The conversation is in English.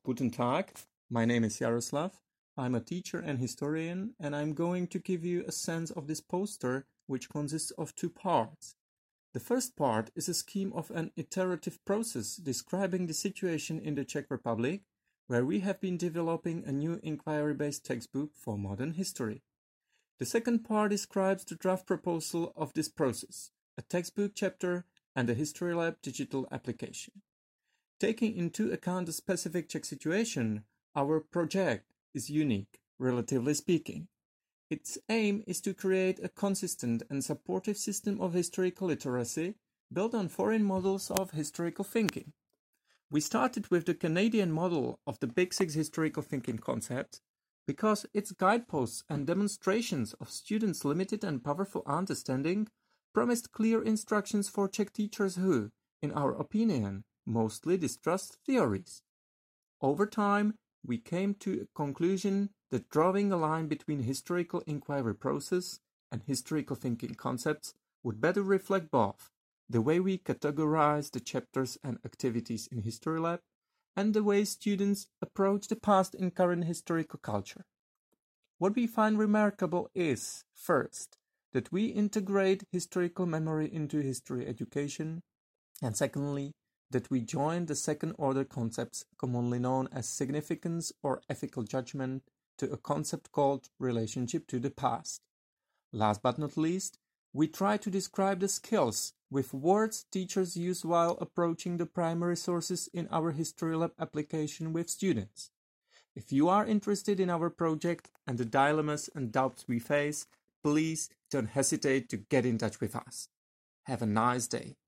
Guten Tag, my name is Jaroslav. I'm a teacher and historian, and I'm going to give you a sense of this poster, which consists of two parts. The first part is a scheme of an iterative process describing the situation in the Czech Republic, where we have been developing a new inquiry-based textbook for modern history. The second part describes the draft proposal of this process, a textbook chapter and a History Lab digital application. Taking into account the specific Czech situation, our project is unique, relatively speaking. Its aim is to create a consistent and supportive system of historical literacy built on foreign models of historical thinking. We started with the Canadian model of the Big Six historical thinking concept because its guideposts and demonstrations of students' limited and powerful understanding promised clear instructions for Czech teachers who, in our opinion, mostly distrust theories. Over time, we came to a conclusion that drawing a line between historical inquiry process and historical thinking concepts would better reflect both the way we categorize the chapters and activities in History Lab and the way students approach the past in current historical culture. What we find remarkable is, first, that we integrate historical memory into history education, and secondly, that we join the second-order concepts commonly known as significance or ethical judgment to a concept called relationship to the past. Last but not least, we try to describe the skills with words teachers use while approaching the primary sources in our History Lab application with students. If you are interested in our project and the dilemmas and doubts we face, please don't hesitate to get in touch with us. Have a nice day.